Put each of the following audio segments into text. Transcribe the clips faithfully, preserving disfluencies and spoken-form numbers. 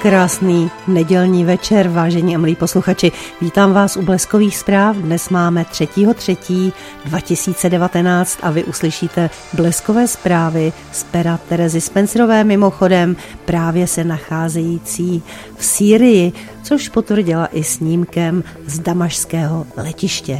Krásný nedělní večer, vážení a milí posluchači. Vítám vás u Bleskových zpráv. Dnes máme třetího třetího dva tisíce devatenáct a vy uslyšíte bleskové zprávy z pera Terezy Spencerové, mimochodem právě se nacházející v Sýrii, což potvrdila i snímkem z damašského letiště.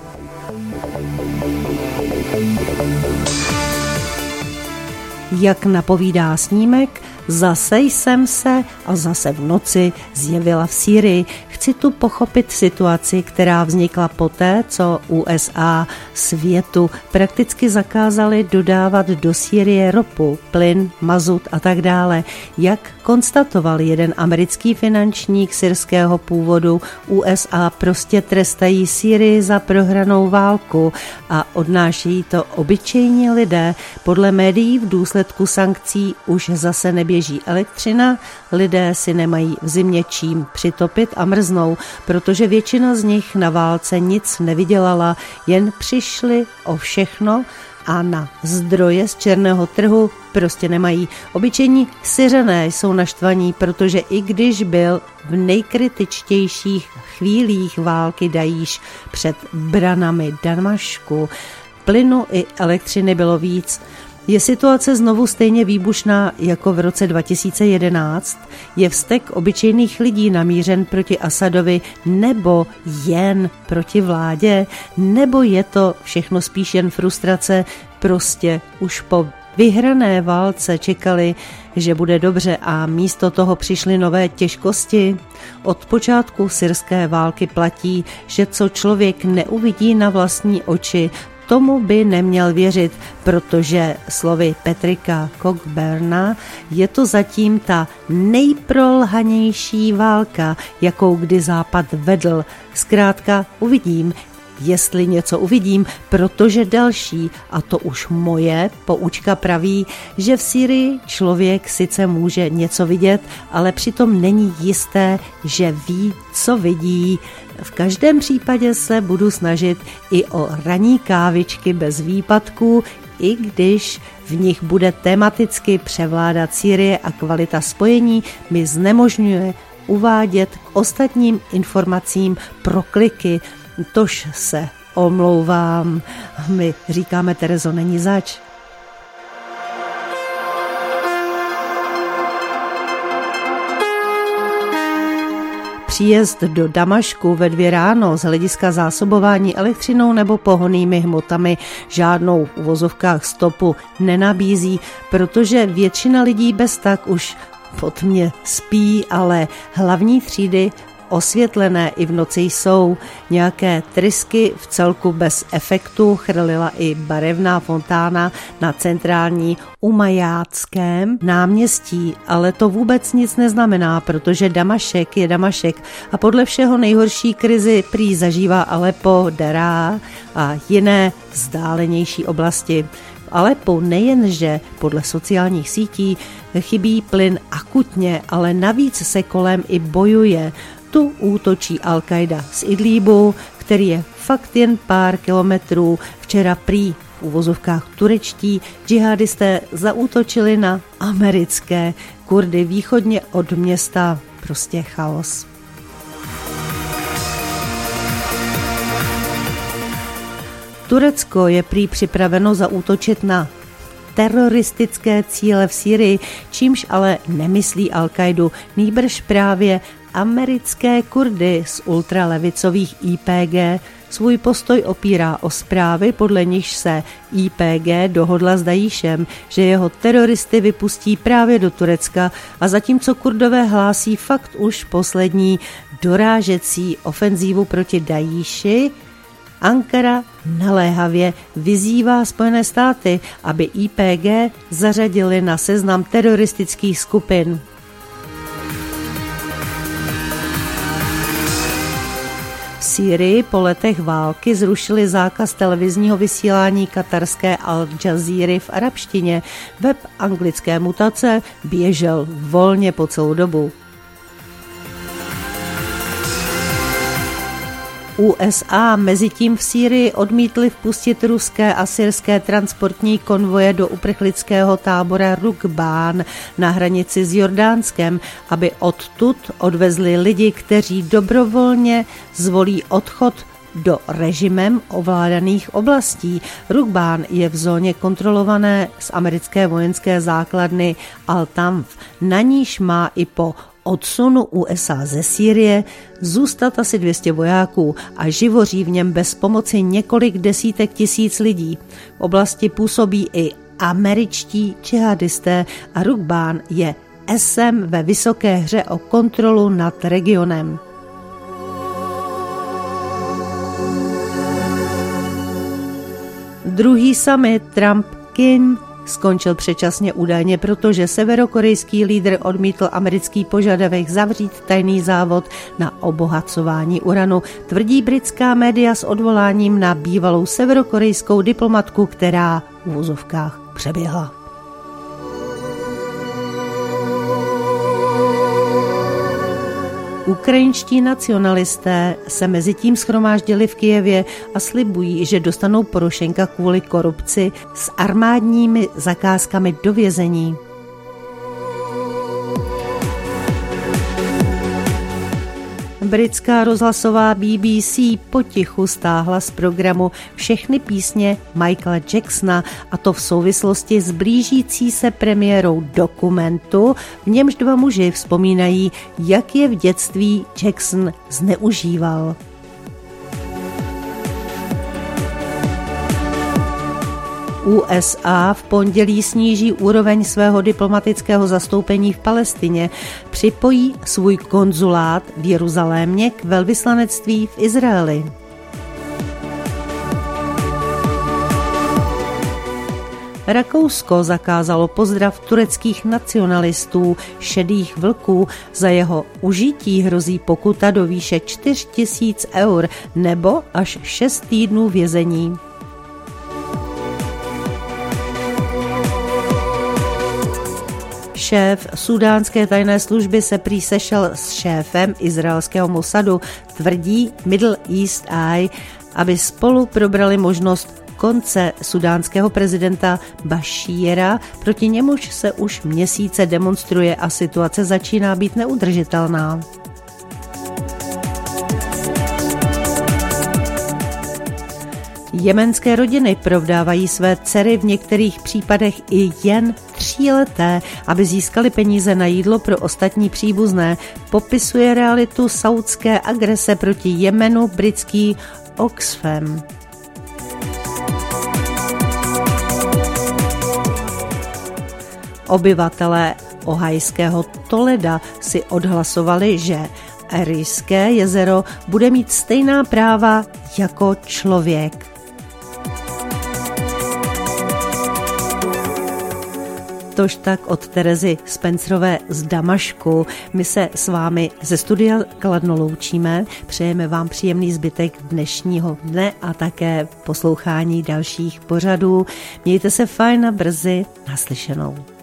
Jak napovídá snímek, zase jsem se a zase v noci zjevila v Sýrii. Chci tu pochopit situaci, která vznikla poté, co U S A světu prakticky zakázali dodávat do Sýrie ropu, plyn, mazut a tak dále. Jak konstatoval jeden americký finančník syrského původu, U S A prostě trestají Sýrii za prohranou válku a odnášejí to obyčejní lidé. Podle médií v důsledku sankcí už zase neběží elektřina, lidé si nemají v zimě čím přitopit a mrznou, protože většina z nich na válce nic nevydělala, jen přišli o všechno a na zdroje z černého trhu prostě nemají. Obyčejní Syřané jsou naštvaní, protože i když byl v nejkritičtějších chvílích války Dajíš před branami Damašku, plynu i elektřiny bylo víc. Je situace znovu stejně výbušná jako v roce dva tisíce jedenáct? Je vztek obyčejných lidí namířen proti Asadovi nebo jen proti vládě? Nebo je to všechno spíš jen frustrace? Prostě už po vyhrané válce čekali, že bude dobře a místo toho přišly nové těžkosti? Od počátku syrské války platí, že co člověk neuvidí na vlastní oči, tomu by neměl věřit, protože slovy Patricka Cockburna je to zatím ta nejprolhanější válka, jakou kdy Západ vedl. Zkrátka uvidím, jestli něco uvidím, protože další, a to už moje poučka praví, že v Sýrii člověk sice může něco vidět, ale přitom není jisté, že ví, co vidí. V každém případě se budu snažit i o ranní kávičky bez výpadků, i když v nich bude tematicky převládat Sýrie a kvalita spojení mi znemožňuje uvádět k ostatním informacím pro kliky. Tož se omlouvám, my říkáme, Terezo, není zač. Příjezd do Damašku ve dvě ráno z hlediska zásobování elektřinou nebo pohonnými hmotami žádnou v uvozovkách stopu nenabízí, protože většina lidí bez tak už pod mě spí, ale hlavní třídy osvětlené i v noci jsou. Nějaké trysky v celku bez efektu chrlila i barevná fontána na centrální Umajáckém náměstí, ale to vůbec nic neznamená, protože Damašek je Damašek a podle všeho nejhorší krizi prý zažívá Aleppo, Dará a jiné vzdálenější oblasti. V Aleppu nejenže podle sociálních sítí chybí plyn akutně, ale navíc se kolem i bojuje. Tu útočí Al-Qaida z Idlíbu, který je fakt jen pár kilometrů. Včera prý v uvozovkách turečtí džihadisté zaútočili na americké Kurdy východně od města. Prostě chaos. Turecko je prý připraveno zaútočit na teroristické cíle v Sýrii, čímž ale nemyslí Al-Qaidu, nýbrž právě americké Kurdy z ultralevicových I P G. Svůj postoj opírá o zprávy, podle nichž se I P G dohodla s Dajíšem, že jeho teroristy vypustí právě do Turecka, a zatímco Kurdové hlásí fakt už poslední dorážecí ofenzívu proti Dajíši, Ankara naléhavě vyzývá Spojené státy, aby I P G zařadili na seznam teroristických skupin. V Sýrii po letech války zrušili zákaz televizního vysílání katarské Al Jazeera v arabštině. Web anglické mutace běžel volně po celou dobu. U S A mezitím v Sýrii odmítli vpustit ruské a syrské transportní konvoje do uprchlického tábora Rukbán na hranici s Jordánskem, aby odtud odvezli lidi, kteří dobrovolně zvolí odchod do režimem ovládaných oblastí. Rukbán je v zóně kontrolované z americké vojenské základny Al-Tanf. Na níž má i po odsunu U S A ze Sýrie zůstat asi dvě stě vojáků a živoří v něm bez pomoci několik desítek tisíc lidí. V oblasti působí i američtí džihadisté a Rukbán je esem ve vysoké hře o kontrolu nad regionem. Druhý summit Trump-Kim skončil předčasně údajně, protože severokorejský lídr odmítl americký požadavek zavřít tajný závod na obohacování uranu, tvrdí britská média s odvoláním na bývalou severokorejskou diplomatku, která v uvozovkách přeběhla. Ukrajinští nacionalisté se mezi tím shromáždili v Kyjevě a slibují, že dostanou Porošenka kvůli korupci s armádními zakázkami do vězení. Britská rozhlasová B B C potichu stáhla z programu všechny písně Michaela Jacksona, a to v souvislosti s blížící se premiérou dokumentu, v němž dva muži vzpomínají, jak je v dětství Jackson zneužíval. U S A v pondělí sníží úroveň svého diplomatického zastoupení v Palestině, připojí svůj konzulát v Jeruzalémě k velvyslanectví v Izraeli. Rakousko zakázalo pozdrav tureckých nacionalistů šedých vlků. Za jeho užití hrozí pokuta do výše čtyři tisíce eur nebo až šest týdnů vězení. Šéf sudánské tajné služby se prý sešel s šéfem izraelského Mosadu, tvrdí Middle East Eye, aby spolu probrali možnost konce sudánského prezidenta Bašíra, proti němuž se už měsíce demonstruje a situace začíná být neudržitelná. Jemenské rodiny provdávají své dcery, v některých případech i jen tříleté, aby získali peníze na jídlo pro ostatní příbuzné. Popisuje realitu saudské agrese proti Jemenu britský Oxfam. Obyvatelé ohajského Toleda si odhlasovali, že Erijské jezero bude mít stejná práva jako člověk. Tož tak od Terezy Spencerové z Damašku. My se s vámi ze studia Kladno loučíme. Přejeme vám příjemný zbytek dnešního dne a také poslouchání dalších pořadů. Mějte se fajn a brzy naslyšenou.